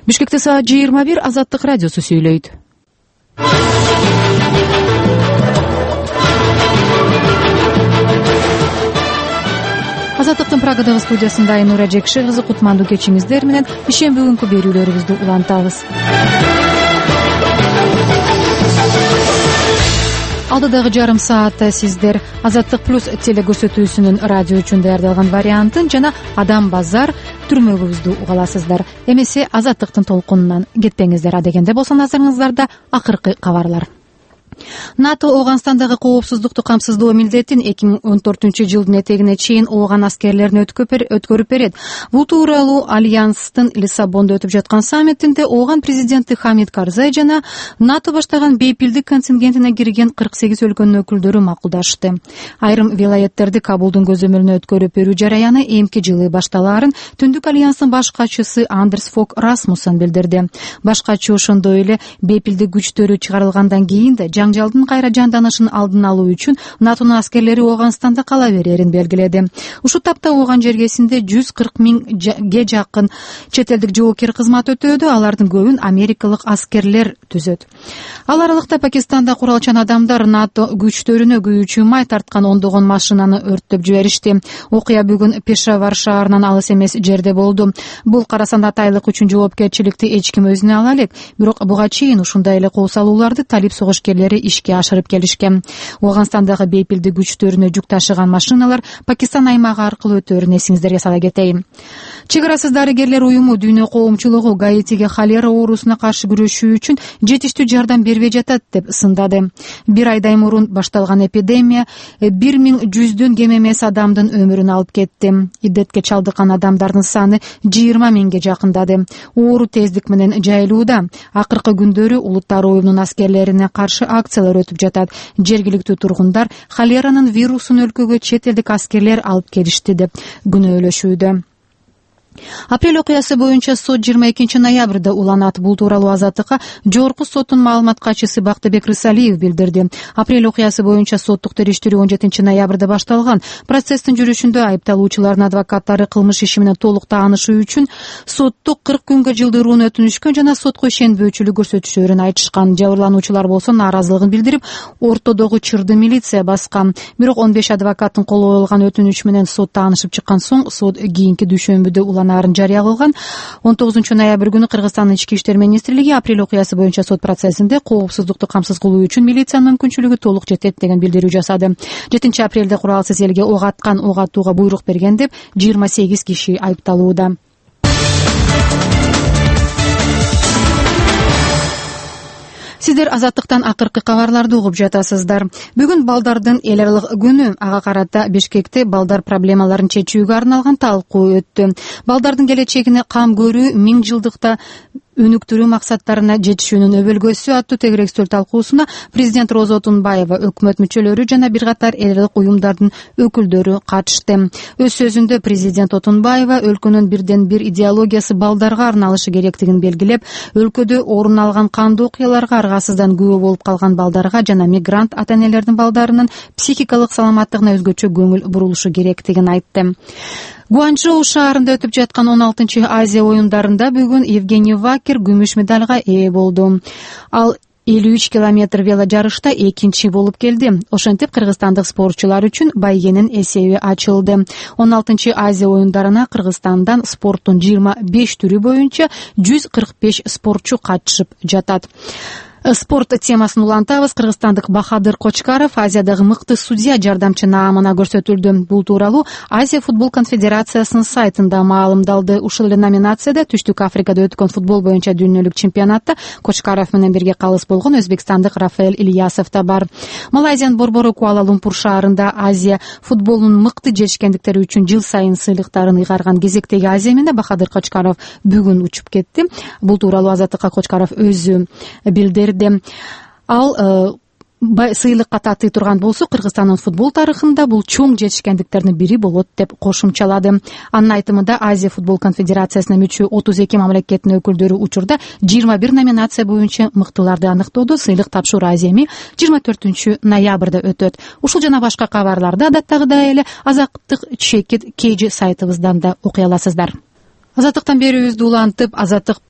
Бишкекте саат 21 Азаттык радиосу сүйлөйт. Азаттыктын Прагадагы студиясында Айнура Жекши кызы кутмандуу кечиңиздер менен ишемби күнгү берүүлөрүбүздү улантабыз. Алдыдагы жарым саатта сиздер Азаттык плюс телекөрсөтүүсүнүн радио үчүн даярдалган вариантын жана Адам Базар түрмөгүбүздү уга аласыздар. Эмесе Азаттыктын толкунунан кетпеңиздер. Адегенде болсо назарыңыздарда акыркы кабарлар. НАТО Ооганстандагы коопсуздукту камсыздоо милдетин 2014-жылдын этегине чейин ооган аскерлерин өткөрүп берет. Бул тууралуу Альянстын Лиссабонда өтүп жаткан саммитинде ооган президенти Хамид Карзай жана НАТО баштаган бейпилдик контингентине кирген 48 өлкөнүн өкүлдөрү макулдашты. Айрым вилаяттерди Кабулдун көзөмөлүнө өткөрүп берүү жараяны эмки жылы башталаарын Түндүк альянстын баш катчысы Андерс Фог Расмуссен билдирди. Баш катчы ошондой эле бейпилдик күчтөрү чыгарылгандан кийин да жаңжалдын кайра жанданышын алдын алуу үчүн НАТОнун аскерлери Ооганстанда кала берерин белгиледи. Ушул тапта ооган жергесинде 140 миңге жакын чет элдик жоокер кызмат өтөөдө, алардын көбүн америкалык аскерлер түзөт. Ал аралыкта Пакистанда куралчан адамдар НАТО күчтөрүнө күйүүчү май тарткан ондогон машинаны өрттөп жиберишти. Окуя бүгүн Пешавар шаарынан алыс эмес жерде болду. Бул карасан атайлык үчүн жоопкерчиликти эч ким өзүнө ала элек, бирок буга чейин ушундай эле кол салууларды талип согушкерлери ишке ашырып келишкен. Ооганстандагы бейпилдик күчтөрүнө жүк ташыган машиналар Пакистан аймагы аркылуу өтөөрүн эсиңиздерге сала кетейин. Чек дарыгерлер уюму дүйнө коомчулугу Гаитиге холера оорусуна каршы күрөшүү үчүн жетиштүү жардам бербей жатат деп сындады. Бир айдай мурун башталган эпидемия 1100дөн кем эмес адамдын өмүрүн алып кетти. Иддетке чалдыккан адамдардын саны 20 миңге жакындады. Оору тездик менен жайылууда. Акыркы күндөрү улуттар оюнунун аскерлерине каршы акциялар өтүп жатат. Жергиликтүү тургундар холеранын вирусун өлкөгө чет элдик аскерлер алып келишти деп күнөөлөшүүдө. Апрель окуясы боюнча сот 22 ноябрда уланат. Бул тууралуу Азаттыкка жогорку соттун маалымат катчысы Бактыбек Рысалиев билдирди. Апрель окуясы боюнча соттук териштирүү 17 ноябрда башталган. Процесстин жүрүшүндө айыпталуучулардын адвокаттары кылмыш иши менен толук таанышуу үчүн сотту 40 күнгө жылдырууну өтүнүшкөн жана сотко ишенбөөчүлүк көрсөтүшөрүн айтышкан. Жабырлануучулар болсо нааразылыгын билдирип, ортодогу чырды милиция баскан. Бирок 15 адвокаттын кол коюлган өтүнүч менен сот таанышып чыккан соң сот кийинки дүйшөмбүдө уланаарын жарыя кылган. 19 ноябрь күнү Кыргызстандын ички иштер министрлиги апрель окуясы боюнча сот процессинде коопсуздукту камсыз кылуу үчүн милициянын мүмкүнчүлүгү толук жетет деген билдирүү жасады. 7 апрелде куралсыз элге ок аткан, ок атууга буйрук берген деп 28 киши айыпталууда. Сиздер Азаттыктан акыркы кабарларды угуп жатасыздар. Бүгүн балдардын эл аралык күнү. Ага карата Бишкекте балдар проблемаларын чечүүгө арналган талкуу өттү. Балдардын келечегине кам көрүү 1000 жылдыкта өнүктүрүү максаттарына жетишүүнүн өбөлгөсү аттуу тегерек үстөл талкуусуна президент Роза Отунбаева, өкмөт мүчөлөрү жана бир катар эл аралык уюмдардын өкүлдөрү катышты. Өз сөзүндө президент Отунбаева өлкөнүн бирден бир идеологиясы балдарга арналышы керектигин белгилеп, өлкөдө орун алган кандуу окуяларга аргасыздан күбө болуп калган балдарга жана мигрант ата-энелердин балдарынын психикалык саламаттыгына өзгөчө көңүл бурулушу керектигин айтты. Гуанчжоу шаарында өтүп жаткан 16-чы Азия оюндарында бүгүн Евгений Вакер күмүш медалга ээ болду. Ал 53 километр вело жарышта экинчи болуп келди. Ошентип кыргызстандык спортчулар үчүн байгенин эсеби ачылды. 16-чы Азия оюндарына Кыргызстандан спорттун 25 түрү боюнча 145 спортчу катышып жатат. Спорт темасын улантабыз. Кыргызстандык Бахадыр Кочкаров Азиядагы мыкты судья жардамчы наамына көрсөтүлдү. Бул тууралуу Азия футбол конфедерациясынын сайтында маалымдалды. Ушул эле номинацияда Түштүк Африкада өткөн футбол боюнча дүйнөлүк чемпионатта Кочкаров менен бирге калыс болгон өзбекстандык Рафаэль Ильясов да бар. Малайзиянын борбору Куала-Лумпур шаарында Азия футболунун мыкты жетишкендиктери үчүн жыл сайын сыйлыктарын ыйгарган кезектеги Азия эмине Бахадыр Кочкаров бүгүн учуп кетти. Бул тууралуу Азаттыкка Кочкаров өзү билдирди. Ал сыйлыкка татый турган болсо, Кыргызстандын футбол тарыхында бул чоң жетишкендиктердин бири болот деп кошумчалады. Анын айтымында Азия футбол конфедерациясына мүчө 32 мамлекеттин өкүлдөрү учурда 21 номинация боюнча мыктыларды аныктоодо. Сыйлык тапшыруу Азиями 24 ноябрда өтөт. Ушул жана башка кабарларды адаттагыдай эле Азаттык чекит KG сайтыбыздан да окуй аласыздар. Азаттыктан берүүбүздү улантып, Азаттык